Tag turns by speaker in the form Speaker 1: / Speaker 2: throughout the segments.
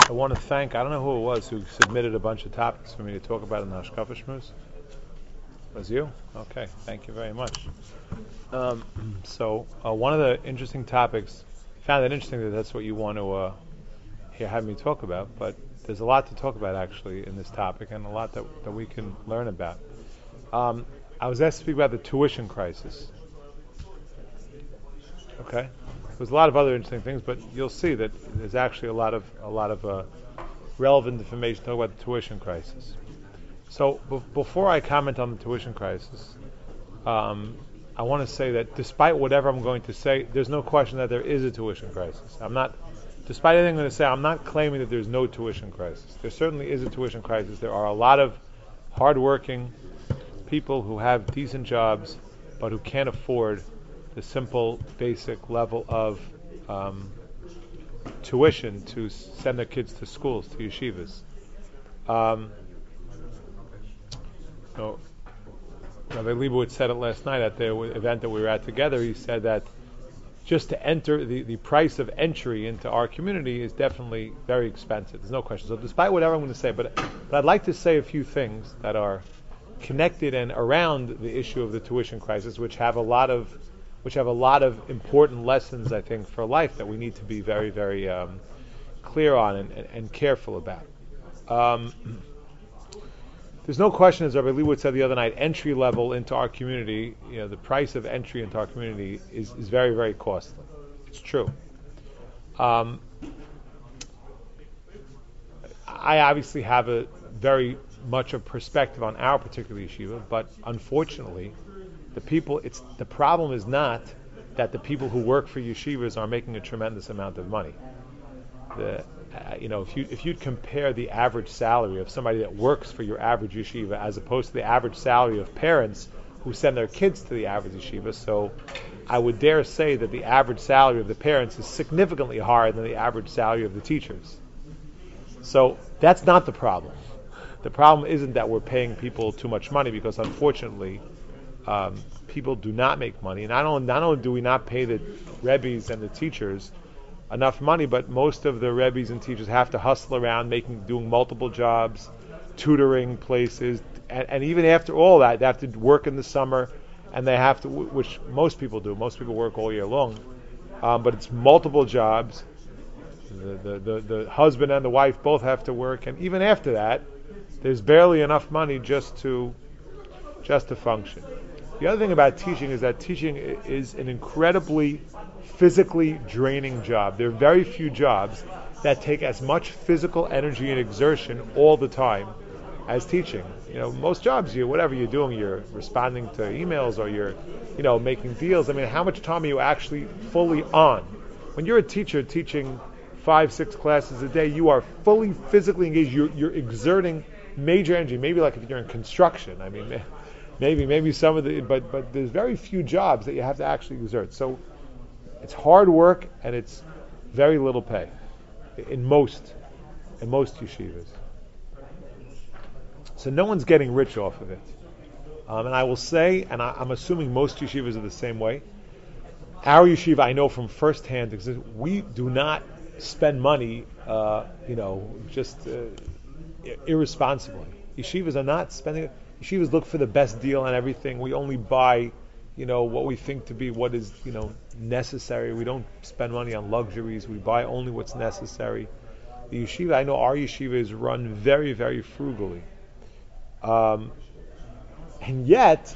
Speaker 1: I want to thank, I don't know who it was who submitted a bunch of topics for me to talk about in the Hashkafa Shmuz. Was you? Okay, thank you very much. So one of the interesting topics, found it interesting that that's what you want to have me talk about, but there's a lot to talk about actually in this topic and a lot that we can learn about. I was asked to speak about the tuition crisis. Okay, there's a lot of other interesting things, but you'll see that there's actually a lot of relevant information to talk about the tuition crisis. So before I comment on the tuition crisis, I want to say that despite whatever I'm going to say, there's no question that there is a tuition crisis. Despite anything I'm going to say, I'm not claiming that there's no tuition crisis. There certainly is a tuition crisis. There are a lot of hardworking people who have decent jobs, but who can't afford the simple, basic level of tuition to send their kids to schools, to yeshivas. So Rabbi Leibowitz said it last night at the event that we were at together. He said that just to enter, the price of entry into our community is definitely very expensive. There's no question. So despite whatever I'm going to say, but I'd like to say a few things that are connected and around the issue of the tuition crisis, which have a lot of important lessons, I think, for life that we need to be very, very clear on and careful about. There's no question, as Rabbi Leibowitz said the other night, entry level into our community, the price of entry into our community is very, very costly. It's true. I obviously have a very much of perspective on our particular yeshiva, but unfortunately, the problem is not that the people who work for yeshivas are making a tremendous amount of money. If you'd compare the average salary of somebody that works for your average yeshiva as opposed to the average salary of parents who send their kids to the average yeshiva, so I would dare say that the average salary of the parents is significantly higher than the average salary of the teachers. So that's not the problem. The problem isn't that we're paying people too much money, because unfortunately people do not make money. And not only do we not pay the rebbes and the teachers enough money, but most of the rebbes and teachers have to hustle around doing multiple jobs, tutoring places, and even after all that, they have to work in the summer, and they have to, which most people do. Most people work all year long, but it's multiple jobs. The husband and the wife both have to work, and even after that, there's barely enough money just to function. The other thing about teaching is that teaching is an incredibly physically draining job. There are very few jobs that take as much physical energy and exertion all the time as teaching. Most jobs, whatever you're doing, you're responding to emails or you're, making deals. I mean, how much time are you actually fully on? When you're a teacher teaching 5-6 classes a day, you are fully physically engaged. You're exerting major energy. Maybe like if you're in construction. I mean, maybe some of but there's very few jobs that you have to actually exert. So it's hard work and it's very little pay in most yeshivas. So no one's getting rich off of it. And I will say, and I'm assuming most yeshivas are the same way. Our yeshiva, I know from firsthand, because we do not spend money, just irresponsibly. Yeshivas are not spending. Yeshivas look for the best deal on everything. We only buy, what we think to be what is, necessary. We don't spend money on luxuries. We buy only what's necessary. The yeshiva, I know our yeshiva is run very, very frugally. And yet,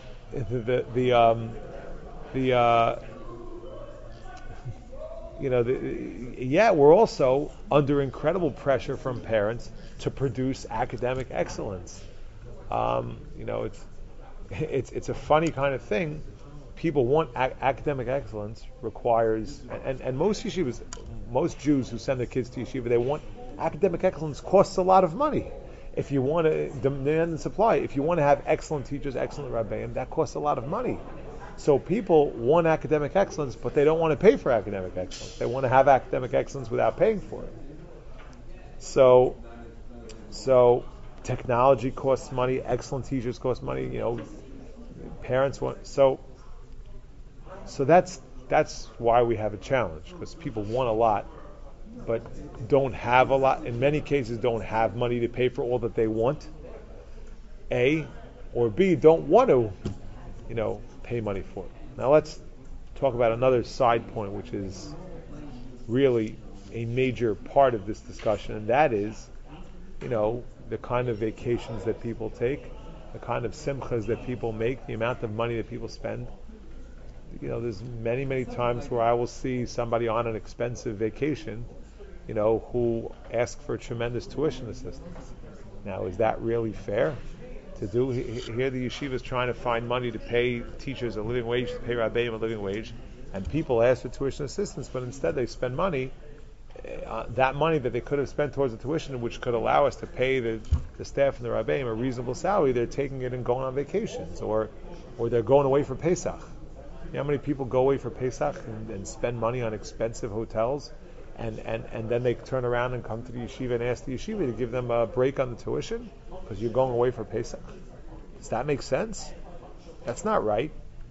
Speaker 1: yet we're also under incredible pressure from parents to produce academic excellence. It's a funny kind of thing. People want academic excellence requires, and most yeshivas, most Jews who send their kids to yeshiva, they want academic excellence costs a lot of money. If you want to demand and supply, if you want to have excellent teachers, excellent rabbeim, that costs a lot of money. So people want academic excellence, but they don't want to pay for academic excellence. They want to have academic excellence without paying for it. So technology costs money, excellent teachers cost money, parents want, so that's why we have a challenge, because people want a lot, don't have a lot. In many cases, don't have money to pay for all that they want. A, or B, don't want to, pay money for it. Now let's talk about another side point, which is really a major part of this discussion, and that is, the kind of vacations that people take, the kind of simchas that people make, the amount of money that people spend. There's many, many times where I will see somebody on an expensive vacation, who ask for tremendous tuition assistance. Now, is that really fair to do? Here the yeshiva is trying to find money to pay teachers a living wage, to pay rabbeim a living wage, and people ask for tuition assistance, but instead they spend money, that money that they could have spent towards the tuition, which could allow us to pay the staff and the rabbeim a reasonable salary, they're taking it and going on vacations, or they're going away for Pesach. How many people go away for Pesach and spend money on expensive hotels, and then they turn around and come to the yeshiva and ask the yeshiva to give them a break on the tuition because you're going away for Pesach? Does that make sense? That's not right.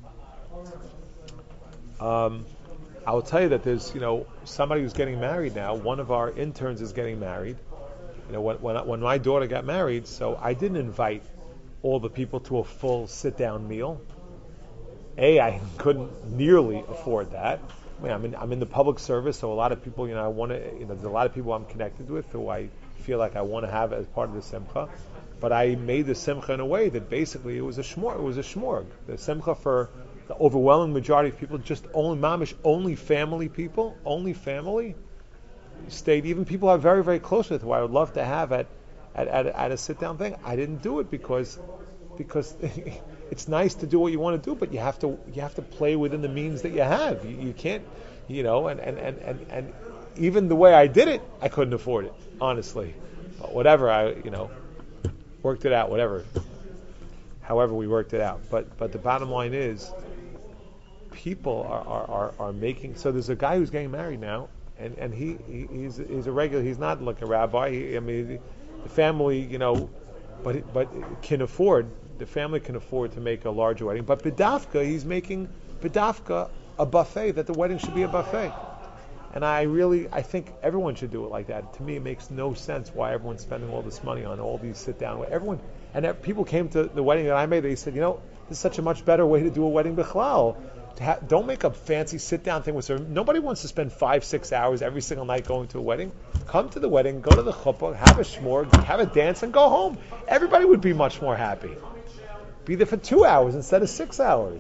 Speaker 1: I will tell you that there's, somebody who's getting married now. One of our interns is getting married. When my daughter got married, so I didn't invite all the people to a full sit-down meal. I couldn't nearly afford that. I'm in the public service, so a lot of people, I want to, there's a lot of people I'm connected with who I feel like I want to have as part of the simcha. But I made the simcha in a way that basically it was a shmorg. The simcha for the overwhelming majority of people, just only mamish, only family people, only family, stayed. Even people I'm very, very close with, who I would love to have at a sit-down thing. I didn't do it because it's nice to do what you want to do, but you have to play within the means that you have. You can't, and even the way I did it, I couldn't afford it, honestly. But whatever, I worked it out. However, we worked it out. But the bottom line is, people are making. So there's a guy who's getting married now, and he's a regular. He's not like a rabbi. The family, but can afford. The family can afford to make a larger wedding. But b'dafka, he's making b'dafka a buffet, that the wedding should be a buffet. And I think everyone should do it like that. To me, it makes no sense why everyone's spending all this money on all these sit-down. People came to the wedding that I made, they said, this is such a much better way to do a wedding bichlal. Don't make a fancy sit-down thing with service. Nobody wants to spend 5-6 hours every single night going to a wedding. Come to the wedding, go to the chuppah, have a shmor, have a dance, and go home. Everybody would be much more happy. Be there for 2 hours instead of 6 hours.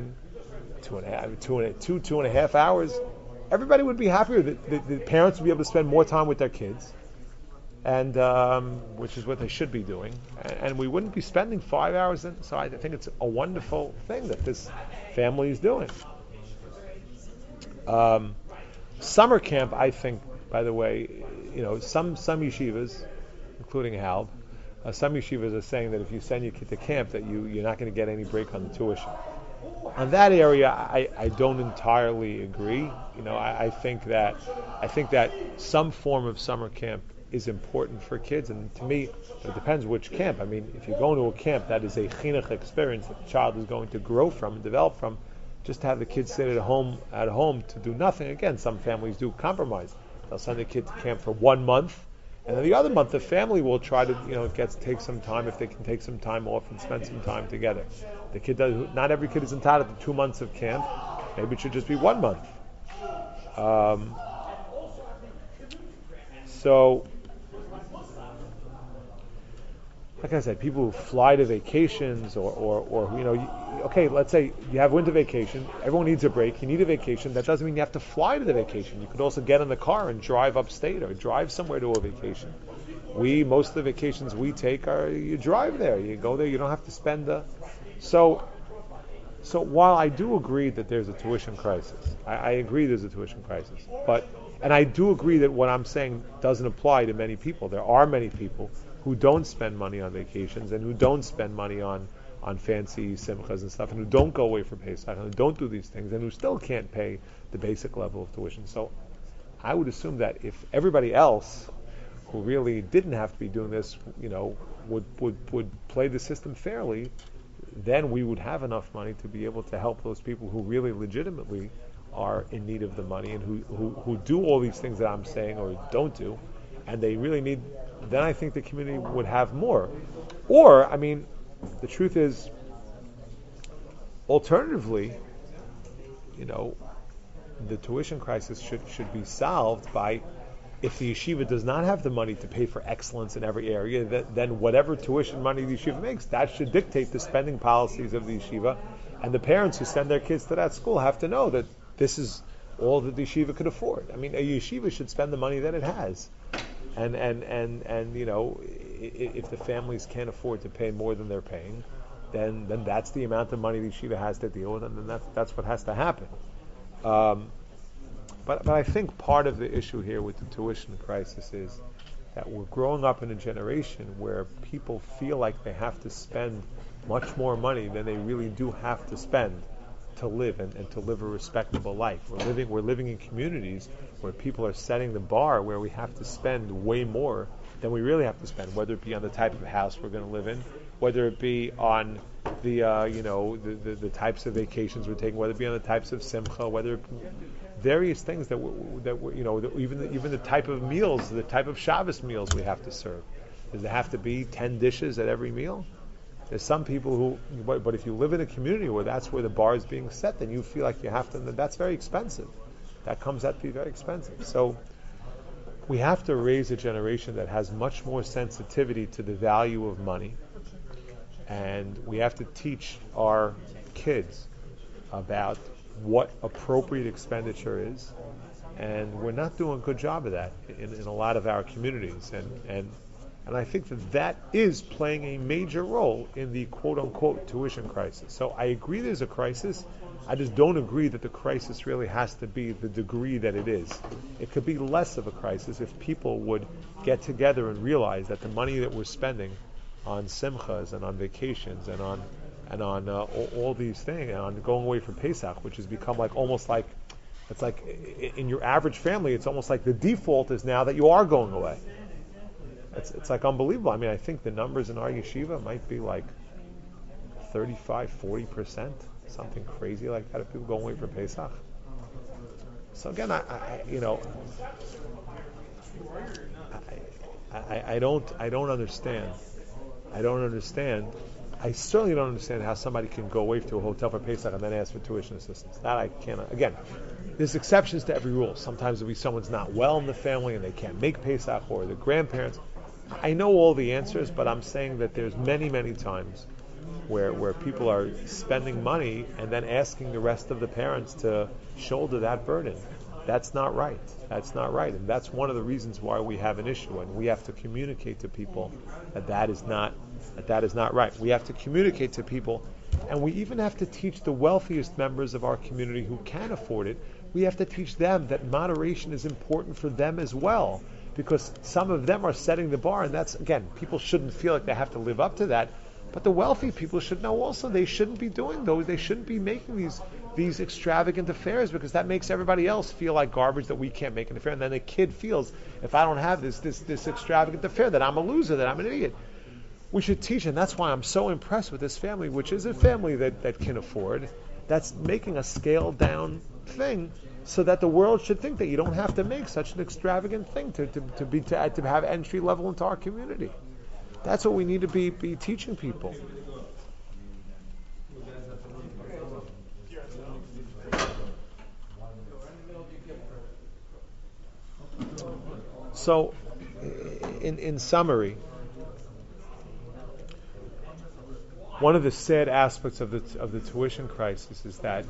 Speaker 1: 2.5 hours. Everybody would be happier. The parents would be able to spend more time with their kids, and which is what they should be doing. And we wouldn't be spending 5 hours. So I think it's a wonderful thing that this family is doing. Summer camp, I think, by the way, some yeshivas, including Halb, some yeshivas are saying that if you send your kid to camp, that you're not going to get any break on the tuition. On that area, I don't entirely agree. I think that some form of summer camp is important for kids, and to me, it depends which camp. If you go into a camp that is a chinuch experience that the child is going to grow from and develop from, just to have the kids sit at home to do nothing. Again, some families do compromise. They'll send the kid to camp for 1 month, and then the other month the family will try to take some time, if they can take some time off and spend some time together. The kid not every kid is entitled to 2 months of camp. Maybe it should just be 1 month. So, like I said, people who fly to vacations okay, let's say you have winter vacation. Everyone needs a break. You need a vacation. That doesn't mean you have to fly to the vacation. You could also get in the car and drive upstate or drive somewhere to a vacation. Most of the vacations we take you drive there. You go there. You don't have to spend So while I do agree that there's a tuition crisis, I agree there's a tuition crisis, and I do agree that what I'm saying doesn't apply to many people. There are many people who don't spend money on vacations and who don't spend money on fancy simchas and stuff, and who don't go away for Pesach and who don't do these things and who still can't pay the basic level of tuition. So I would assume that if everybody else who really didn't have to be doing this, would play the system fairly, then we would have enough money to be able to help those people who really legitimately are in need of the money and who do all these things that I'm saying or don't do, and they really need, then I think the community would have more. Or, I mean, the truth is, alternatively, you know, the tuition crisis should be solved by, if the yeshiva does not have the money to pay for excellence in every area, then whatever tuition money the yeshiva makes, that should dictate the spending policies of the yeshiva. And the parents who send their kids to that school have to know that this is all that the yeshiva could afford. I mean, a yeshiva should spend the money that it has. And you know, if the families can't afford to pay more than they're paying, then that's the amount of money the yeshiva has to deal with, and then that's what has to happen. But I think part of the issue here with the tuition crisis is that we're growing up in a generation where people feel like they have to spend much more money than they really do have to spend to live and to live a respectable life. We're living in communities where people are setting the bar where we have to spend way more than we really have to spend, whether it be on the type of house we're going to live in, whether it be on the the types of vacations we're taking, whether it be on the types of simcha, whether it be various things even the type of meals, the type of Shabbos meals we have to serve. Does there have to be 10 dishes at every meal? There's some people who, but if you live in a community where that's where the bar is being set, then you feel like you have to, and that's very expensive. That comes out to be very expensive. So we have to raise a generation that has much more sensitivity to the value of money, and we have to teach our kids about what appropriate expenditure is, and we're not doing a good job of that in a lot of our communities, and I think that is playing a major role in the quote-unquote tuition crisis. So I agree there's a crisis. I just don't agree that the crisis really has to be the degree that it is. It could be less of a crisis if people would get together and realize that the money that we're spending on simchas and on vacations and on all these things, and on going away from Pesach, which has become it's like in your average family, it's almost like the default is now that you are going away. It's like unbelievable. I mean, I think the numbers in our yeshiva might be like 35-40%, something crazy like that, of people going away for Pesach. So again, I don't understand. I certainly don't understand how somebody can go away to a hotel for Pesach and then ask for tuition assistance. That I cannot. Again, there's exceptions to every rule. Sometimes there'll be someone's not well in the family and they can't make Pesach, or the grandparents. I know all the answers, but I'm saying that there's many, many times where people are spending money and then asking the rest of the parents to shoulder that burden. That's not right. And that's one of the reasons why we have an issue, and we have to communicate to people that is not right. We have to communicate to people, and we even have to teach the wealthiest members of our community who can afford it. We have to teach them that moderation is important for them as well, because some of them are setting the bar, and that's, again, people shouldn't feel like they have to live up to that. But the wealthy people should know also they shouldn't be doing those. They shouldn't be making these extravagant affairs, because that makes everybody else feel like garbage that we can't make an affair. And then the kid feels, if I don't have this extravagant affair, that I'm a loser, that I'm an idiot. We should teach, and that's why I'm so impressed with this family, which is a family that can afford, that's making a scaled down thing, so that the world should think that you don't have to make such an extravagant thing to have entry level into our community. That's what we need to be teaching people. So, in summary, one of the sad aspects of the tuition crisis is that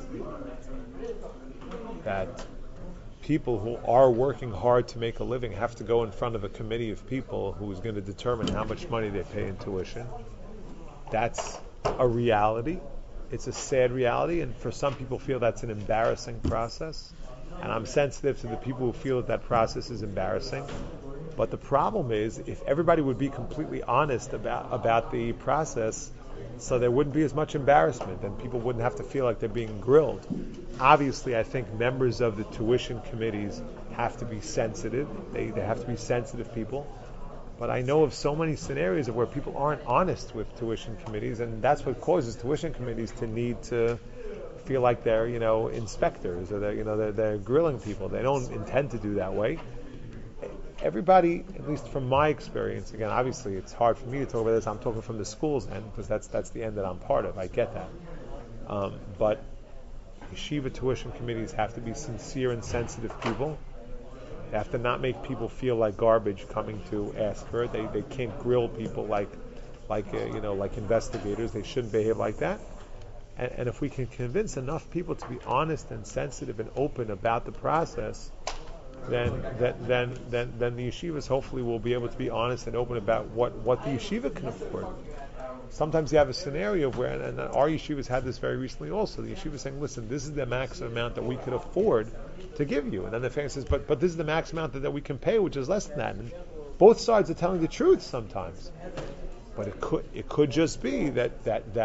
Speaker 1: that people who are working hard to make a living have to go in front of a committee of people who is going to determine how much money they pay in tuition. That's a reality. It's a sad reality, and for some people feel that's an embarrassing process. And I'm sensitive to the people who feel that process is embarrassing. But the problem is, if everybody would be completely honest about the process, so there wouldn't be as much embarrassment, and people wouldn't have to feel like they're being grilled. Obviously, I think members of the tuition committees have to be sensitive. They have to be sensitive people. But I know of so many scenarios where people aren't honest with tuition committees, and that's what causes tuition committees to need to feel like they're, inspectors, or they're grilling people. They don't intend to do that way. Everybody, at least from my experience, again, obviously it's hard for me to talk about this. I'm talking from the school's end because that's the end that I'm part of. I get that. But yeshiva tuition committees have to be sincere and sensitive people. They have to not make people feel like garbage coming to ask for it. They can't grill people like investigators. They shouldn't behave like that. And if we can convince enough people to be honest and sensitive and open about the process, then the yeshivas hopefully will be able to be honest and open about what the yeshiva can afford. Sometimes you have a scenario where, and our yeshivas had this very recently also, the yeshiva is saying, listen, this is the maximum amount that we could afford to give you. And then the family says, but this is the maximum amount that we can pay, which is less than that. And both sides are telling the truth sometimes. But it could just be that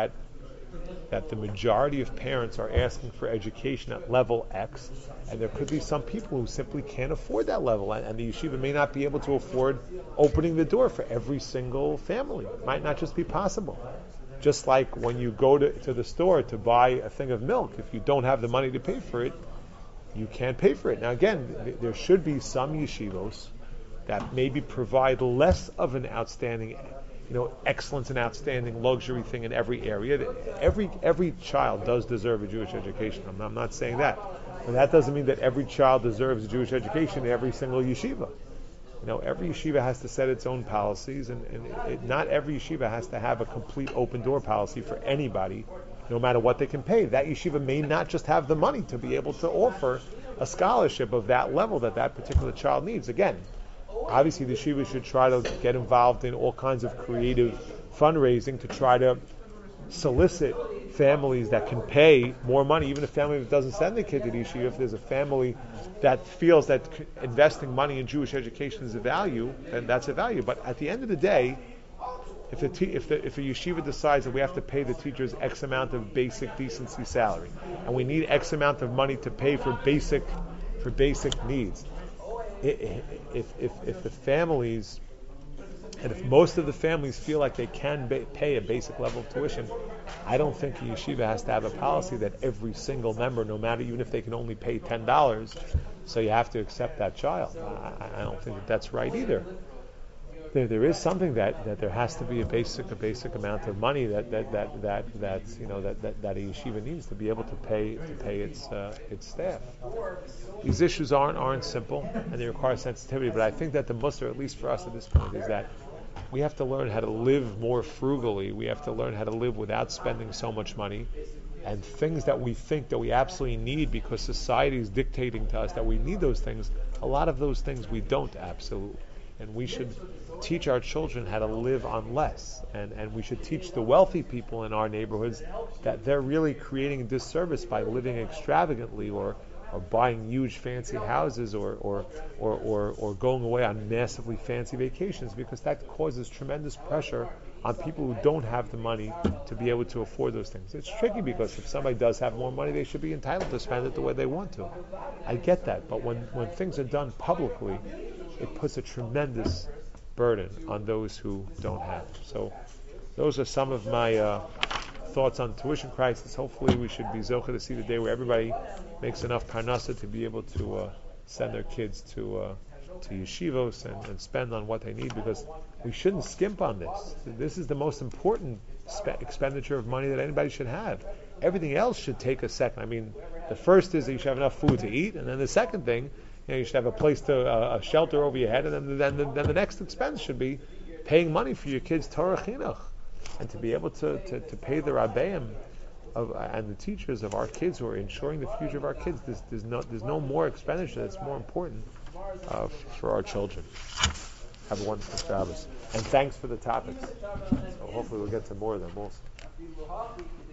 Speaker 1: the majority of parents are asking for education at level X, and there could be some people who simply can't afford that level, and the yeshiva may not be able to afford opening the door for every single family. It might not just be possible. Just like when you go to the store to buy a thing of milk, if you don't have the money to pay for it, you can't pay for it. Now again, there should be some yeshivos that maybe provide less of an outstanding excellence and outstanding luxury thing in every area. Every child does deserve a Jewish education. I'm not saying that. But that doesn't mean that every child deserves a Jewish education in every single yeshiva. Every yeshiva has to set its own policies, and not every yeshiva has to have a complete open door policy for anybody, no matter what they can pay. That yeshiva may not just have the money to be able to offer a scholarship of that level that particular child needs. Again, obviously the yeshiva should try to get involved in all kinds of creative fundraising to try to solicit families that can pay more money, even a family that doesn't send their kid to the yeshiva. If there's a family that feels that investing money in Jewish education is a value, then that's a value. But at the end of the day, if a yeshiva decides that we have to pay the teachers X amount of basic decency salary, and we need X amount of money to pay for basic needs, if the families, and if most of the families feel like they can pay a basic level of tuition, I don't think a yeshiva has to have a policy that every single member, no matter, even if they can only pay $10, so you have to accept that child. I don't think that's right either. There is something that there has to be a basic amount of money that a yeshiva needs to be able to pay its staff. These issues aren't simple, and they require sensitivity. But I think that the mussar, at least for us at this point, is that we have to learn how to live more frugally. We have to learn how to live without spending so much money, and things that we think that we absolutely need because society is dictating to us that we need those things. A lot of those things we don't absolutely. And we should teach our children how to live on less. And we should teach the wealthy people in our neighborhoods that they're really creating a disservice by living extravagantly or buying huge fancy houses or going away on massively fancy vacations, because that causes tremendous pressure on people who don't have the money to be able to afford those things. It's tricky because if somebody does have more money, they should be entitled to spend it the way they want to. I get that, but when things are done publicly, it puts a tremendous burden on those who don't have. So those are some of my thoughts on the tuition crisis. Hopefully we should be zocheh to see the day where everybody makes enough parnasa to be able to send their kids to yeshivos and spend on what they need, because we shouldn't skimp on this. This is the most important expenditure of money that anybody should have. Everything else should take a second. I mean, the first is that you should have enough food to eat, and then the second thing, you should have a place a shelter over your head, and then the next expense should be paying money for your kids' Torah chinuch, and to be able to pay the rabbeim and the teachers of our kids who are ensuring the future of our kids. There's no more expenditure that's more important for our children. Have a wonderful Shabbos, and thanks for the topics. So hopefully we'll get to more of them also.